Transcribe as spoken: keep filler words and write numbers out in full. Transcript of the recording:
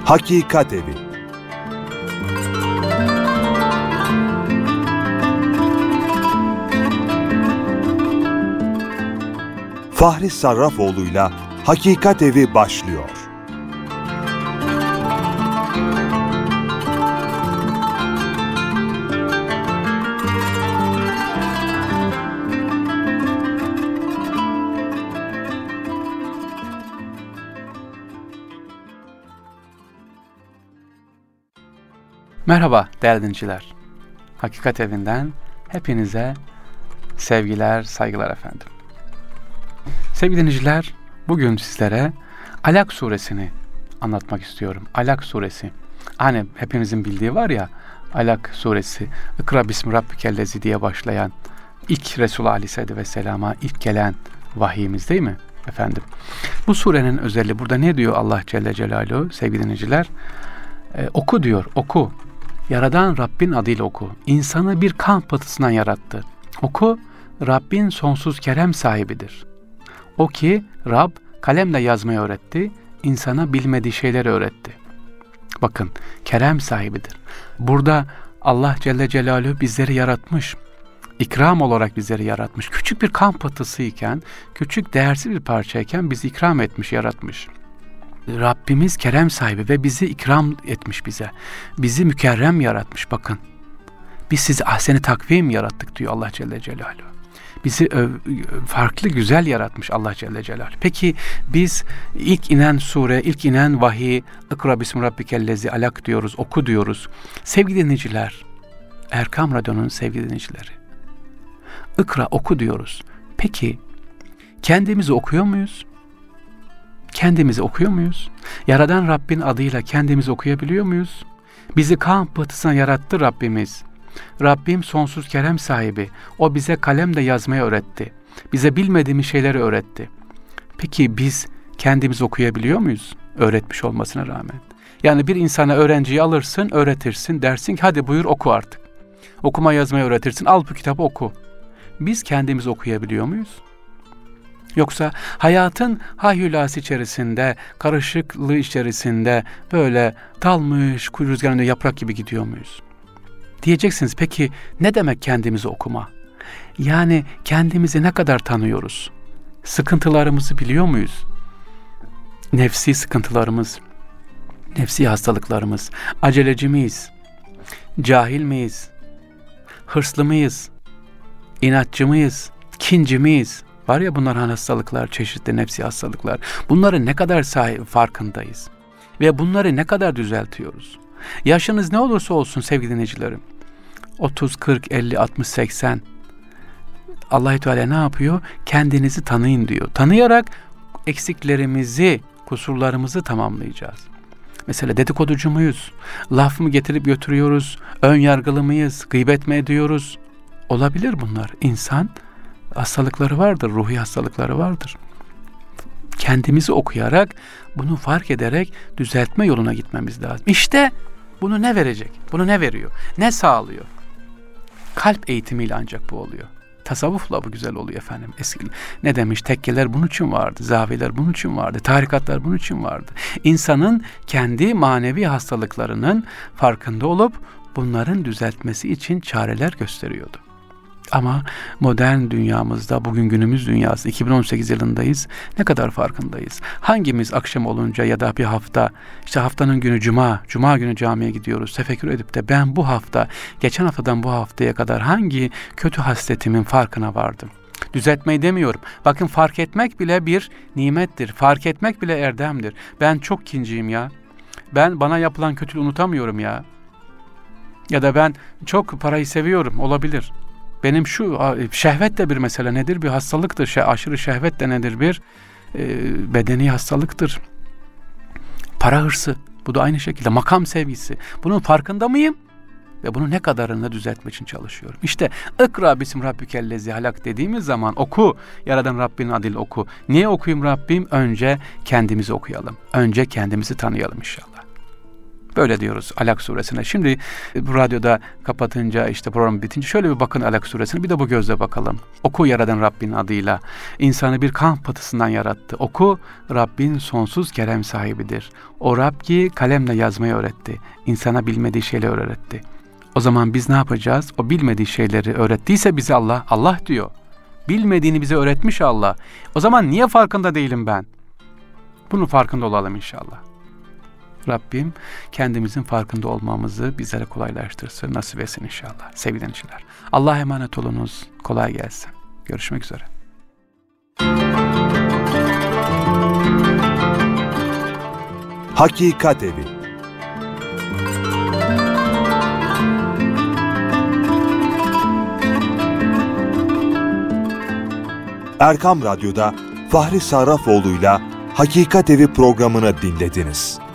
Hakikat Evi. Fahri Sarrafoğlu'yla Hakikat Evi başlıyor. Merhaba değerli dinleyiciler. Hakikat Evi'nden hepinize sevgiler, saygılar efendim. Sevgili dinleyiciler, bugün sizlere Alak suresini anlatmak istiyorum. Alak suresi. Hani hepimizin bildiği var ya, Alak suresi. İkra bismi rabbikellezi diye başlayan, ilk Resulullah Aleyhisselatü Vesselam'a ilk gelen vahiyimiz değil mi efendim? Bu surenin özelliği, burada ne diyor Allah Celle Celaluhu sevgili dinleyiciler? Ee, oku diyor, oku. Yaradan Rabbin adıyla oku. İnsanı bir kan pıhtısından yarattı. Oku, Rabbin sonsuz kerem sahibidir. O ki Rab kalemle yazmayı öğretti, insana bilmediği şeyleri öğretti. Bakın, kerem sahibidir. Burada Allah Celle Celaluhu bizleri yaratmış. İkram olarak bizleri yaratmış. Küçük bir kan pıhtısıyken, küçük değersiz bir parçayken bizi ikram etmiş, yaratmış. Rabbimiz kerem sahibi ve bizi ikram etmiş bize. Bizi mükerrem yaratmış bakın. Biz sizi ahsen-i takvim yarattık diyor Allah Celle Celaluhu. Bizi farklı, güzel yaratmış Allah Celle Celaluhu. Peki biz ilk inen sure, ilk inen vahiy, İkra bismi rabbikellezi alak diyoruz, oku diyoruz. Sevgili dinleyiciler, Erkam Radyo'nun sevgili dinleyicileri, İkra, oku diyoruz. Peki kendimizi okuyor muyuz? Kendimizi okuyor muyuz? Yaradan Rabbin adıyla kendimizi okuyabiliyor muyuz? Bizi kan pıhtısına yarattı Rabbimiz. Rabbim sonsuz kerem sahibi. O bize kalemle yazmayı öğretti. Bize bilmediğimiz şeyleri öğretti. Peki biz kendimizi okuyabiliyor muyuz? Öğretmiş olmasına rağmen. Yani bir insana öğrenciyi alırsın, öğretirsin, dersin ki hadi buyur oku artık. Okuma yazmayı öğretirsin, al bu kitabı oku. Biz kendimizi okuyabiliyor muyuz? Yoksa hayatın hayyulası içerisinde, karışıklığı içerisinde böyle dalmış, kuyu rüzgarında yaprak gibi gidiyor muyuz? Diyeceksiniz, peki ne demek kendimizi okuma? Yani kendimizi ne kadar tanıyoruz? Sıkıntılarımızı biliyor muyuz? Nefsi sıkıntılarımız, nefsi hastalıklarımız, aceleci miyiz? Cahil miyiz? Hırslı mıyız? İnatçı mıyız? Kinci miyiz? Var ya bunlar hastalıklar, çeşitli nefsi hastalıklar. Bunların ne kadar sahi- farkındayız? Ve bunları ne kadar düzeltiyoruz? Yaşınız ne olursa olsun sevgili dinleyicilerim. otuz, kırk, elli, altmış, seksen. Allah-u Teala ne yapıyor? Kendinizi tanıyın diyor. Tanıyarak eksiklerimizi, kusurlarımızı tamamlayacağız. Mesela dedikoducu muyuz? Laf mı getirip götürüyoruz? Ön yargılı mıyız? Gıybet mi ediyoruz? Olabilir bunlar. İnsan hastalıkları vardır, ruhi hastalıkları vardır. Kendimizi okuyarak, bunu fark ederek düzeltme yoluna gitmemiz lazım. İşte bunu ne verecek? Bunu ne veriyor? Ne sağlıyor? Kalp eğitimiyle ancak bu oluyor. Tasavvufla bu güzel oluyor efendim. Eski ne demiş? Tekkeler bunun için vardı, zaviyeler bunun için vardı, tarikatlar bunun için vardı. İnsanın kendi manevi hastalıklarının farkında olup bunların düzeltmesi için çareler gösteriyordu. Ama modern dünyamızda, bugün günümüz dünyası, iki bin on sekiz yılındayız. Ne kadar farkındayız? Hangimiz akşam olunca ya da bir hafta, işte haftanın günü cuma, cuma günü camiye gidiyoruz, tefekkür edip de ben bu hafta, geçen haftadan bu haftaya kadar hangi kötü hasletimin farkına vardım? Düzeltmeyi demiyorum. Bakın, fark etmek bile bir nimettir. Fark etmek bile erdemdir. Ben çok kinciyim ya. Ben bana yapılan kötülüğü unutamıyorum ya. Ya da ben çok parayı seviyorum, olabilir. Benim şu şehvet de bir mesele nedir? Bir hastalıktır. Şey, aşırı şehvet de nedir? Bir e, bedeni hastalıktır. Para hırsı. Bu da aynı şekilde. Makam sevgisi. Bunun farkında mıyım? Ve bunu ne kadarını düzeltmek için çalışıyorum. İşte İkra bismi rabbikellezi halak dediğimiz zaman oku. Yaradan Rabbinin adıyla oku. Niye okuyayım Rabbim? Önce kendimizi okuyalım. Önce kendimizi tanıyalım inşallah. Böyle diyoruz Alak suresine. Şimdi bu radyoda kapatınca, işte program bitince şöyle bir bakın Alak suresine, bir de bu gözle bakalım. Oku yaradan Rabbin adıyla. İnsanı bir kan patısından yarattı. Oku, Rabbin sonsuz kerem sahibidir. O Rab ki kalemle yazmayı öğretti. İnsana bilmediği şeyleri öğretti. O zaman biz ne yapacağız? O bilmediği şeyleri öğrettiyse bize Allah, Allah diyor. Bilmediğini bize öğretmiş Allah. O zaman niye farkında değilim ben? Bunun farkında olalım inşallah. Rabbim kendimizin farkında olmamızı bizlere kolaylaştırsın, nasip etsin inşallah. Sevgili dinleyiciler, Allah'a emanet olunuz. Kolay gelsin. Görüşmek üzere. Hakikat Evi. Erkam Radyo'da Fahri Sarrafoğlu'yla Hakikat Evi programını dinlediniz.